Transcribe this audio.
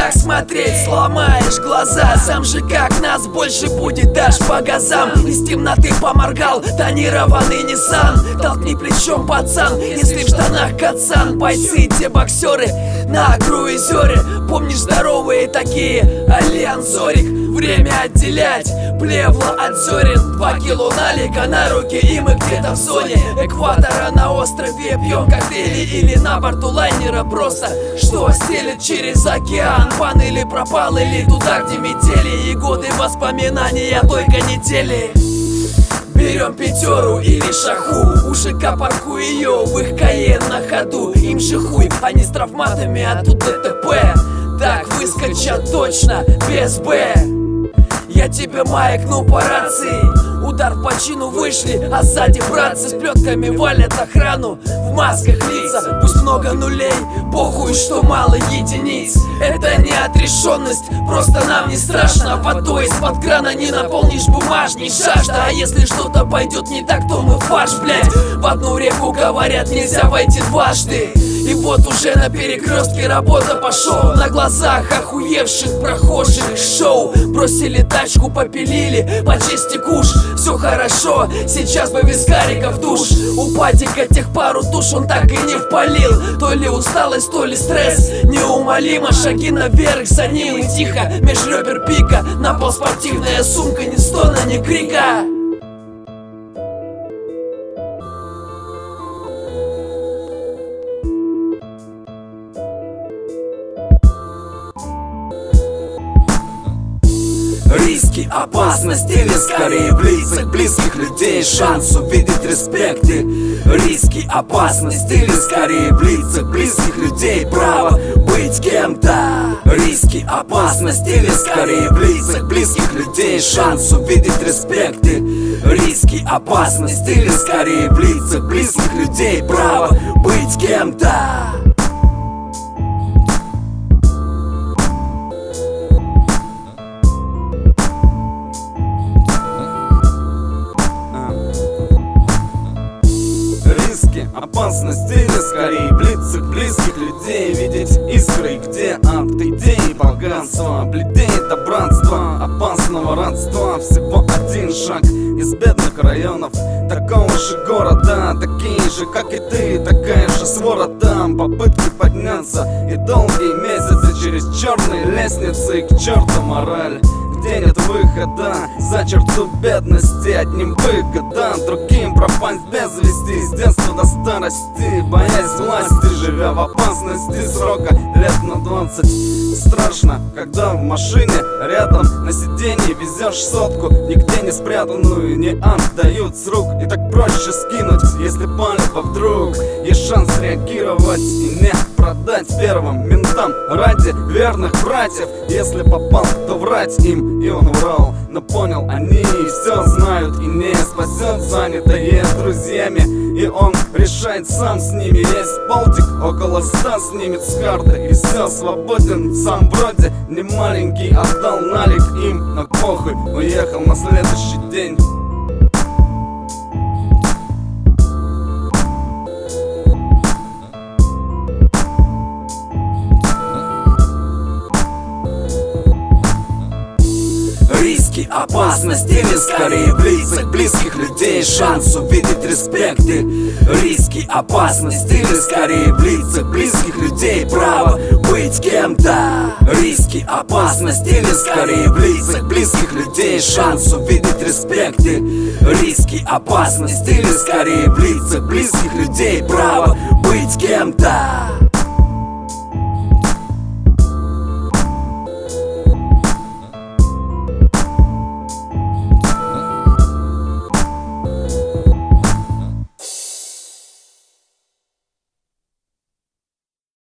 так смотреть, сломаешь глаза. Сам же как нас больше будет, дашь по газам. Из темноты поморгал тонированный Nissan. Толкни плечом, пацан, если в штанах кацан. Бойцы, те боксеры на круизере. Помнишь, здоровые такие, Альянс Зорик. Время отделять плевло от зерен. 2 кило налика на руки, и мы где-то в зоне экватора. На острове пьем коктейли или на борту лайнера. Просто что стелет через океан. Пан или пропал, или туда, где метели. И годы воспоминания той канители. Берем пятеру или шаху, у ЖК парку ее, в их Каен на ходу. Им же хуй, они с травматами, а тут ДТП. Так выскочат точно, без Б. Я тебе маякну по рации. Удар в бочину вышли, а сзади братцы с плетками валят охрану. В масках лица, пусть много нулей, похуй, что мало единиц. Это не отрешенность, просто нам не страшно. Водой из-под крана не наполнишь бумажник. Жажда, а если что-то пойдет не так, то мы фарш, блять. В одну реку, говорят, нельзя войти дважды. И вот уже на перекрестке работа пошел. На глазах охуевших прохожих шоу. Бросили тачку, попилили, по чести куш. Все хорошо, сейчас бы вискариков душ. У падика тех пару туш он так и не впалил. То ли усталость, то ли стресс. Неумолимо шаги наверх, за ним и тихо. Меж ребер пика, на пол спортивная сумка. Ни стона, ни крика. Риски, опасность или скорее в лицах близких людей шанс увидеть респекты. Риски, опасность или скорее в лицах близких людей право быть кем-то. Риски, опасность или скорее в лицах близких людей шанс увидеть респекты. Риски, опасность или скорее в лицах близких людей право быть кем-то. Опасность или скорее в лицах близких людей видеть искры, где от идеи богатства бледнеет до братства, опасного родства. Всего один шаг из бедных районов такого же города, такие же, как и ты, такая же свора там. Попытки подняться и долгие месяцы через черные лестницы, к черту мораль, где нет выхода за черту бедности. Одним выгода, другим пропасть без вести. С детства до старости, боясь власти, живя в опасности срока лет на 20. Страшно, когда в машине рядом на сиденье везешь сотку, нигде не спрятанную, не отдают с рук. И так проще скинуть, если палево вдруг. Есть шанс реагировать и не продать первым ментам ради верных братьев. Если попал, то врать им, и он врал. Но понял, они все знают и не спасет, занятые друзьями. И он решает сам с ними. Есть полтик, около 100 снимет с карты, и все, свободен сам вроде. Не маленький, отдал налик им, но похуй, уехал на следующий день. Риски, опасность или скорее в лицах близких людей шанс увидеть респекты. Риски, опасность или скорее в лицах близких людей право быть кем-то. Риски, опасность или скорее в лицах близких людей шанс увидеть респекты. Риски, опасность или скорее в лицах близких людей право быть кем-то.